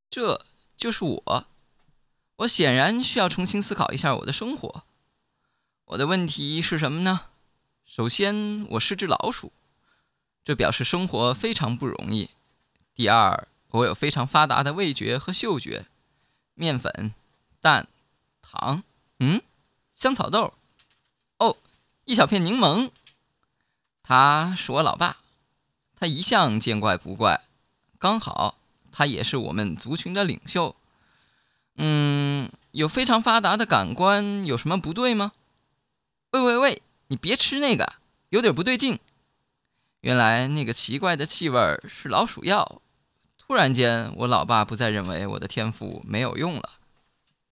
这就是我。我显然需要重新思考一下我的生活。我的问题是什么呢？首先，我是只老鼠，这表示生活非常不容易。第二，我有非常发达的味觉和嗅觉，面粉、蛋、糖，香草豆，哦，一小片柠檬。他是我老爸，他一向见怪不怪，刚好他也是我们族群的领袖。有非常发达的感官有什么不对吗？喂，你别吃那个，有点不对劲。原来那个奇怪的气味是老鼠药。突然间，我老爸不再认为我的天赋没有用了。